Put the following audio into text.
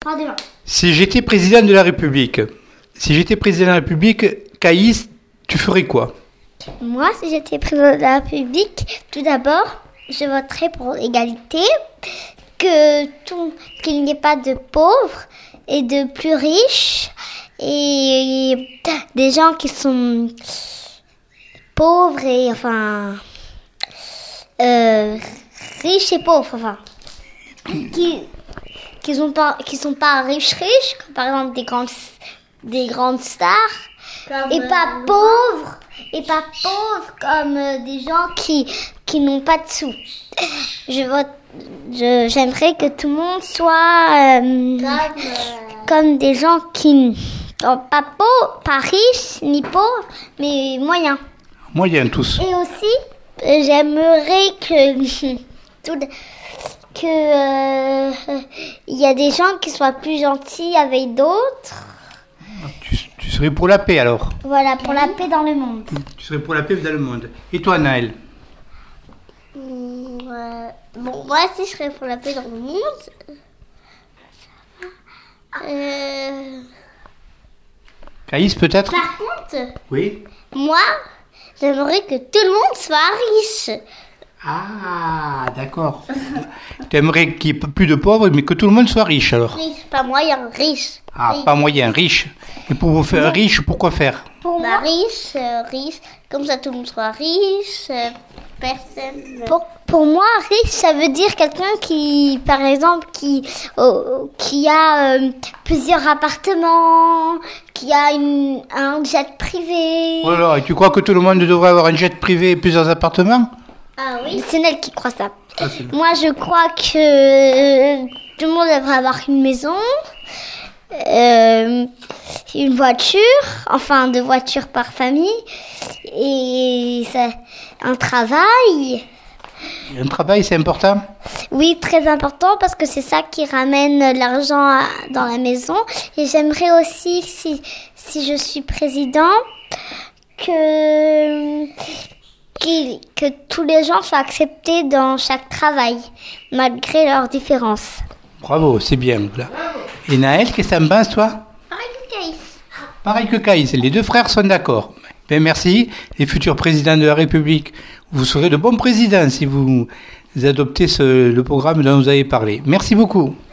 3, 2, 1. Si j'étais président de la République, Caïs, tu ferais quoi? Moi, si j'étais président de la République, tout d'abord, je voterais pour l'égalité, qu'il n'y ait pas de pauvres et de plus riches, et des gens qui sont pauvres et riches et pauvres, qui sont pas riches, comme par exemple des grandes stars, et pas pauvres comme des gens qui n'ont pas de sous. J'aimerais que tout le monde soit comme des gens qui ne sont pas pauvres, pas riches ni pauvres, mais moyens. Moyens tous. Et aussi, j'aimerais il y a des gens qui soient plus gentils avec d'autres. Tu serais pour la paix alors? Voilà, pour la paix dans le monde. Tu serais pour la paix dans le monde. Et toi, Naël? Bon, moi aussi, je serais pour la paix dans le monde. Caïs, peut-être? Par contre, Oui. moi, j'aimerais que tout le monde soit riche. Ah, d'accord. Tu aimerais qu'il n'y ait plus de pauvres, mais que tout le monde soit riche alors? Riche, pas moyen, riche. Ah, Riche. pas moyen, riche. Et pour vous faire riche, pourquoi faire? Pour moi, riche, comme ça tout le monde soit riche, personne. Pour moi, riche, ça veut dire quelqu'un qui, par exemple, qui a plusieurs appartements, qui a un jet privé. Voilà, et tu crois que tout le monde devrait avoir un jet privé et plusieurs appartements? Ah oui. C'est Nel qui croit ça. Ah, c'est bon. Moi, je crois que tout le monde devrait avoir une maison. Une voiture, enfin 2 voitures par famille, et un travail. Un travail, c'est important? Oui, très important parce que c'est ça qui ramène l'argent dans la maison. Et j'aimerais aussi, si je suis président, que tous les gens soient acceptés dans chaque travail, malgré leurs différences. Bravo, c'est bien. Là. Et Naël, qu'est-ce que t'en penses, toi? Pareil que Caïs. Pareil que Caïs, les 2 frères sont d'accord. Ben merci, les futurs présidents de la République. Vous serez de bons présidents si vous adoptez le programme dont vous avez parlé. Merci beaucoup.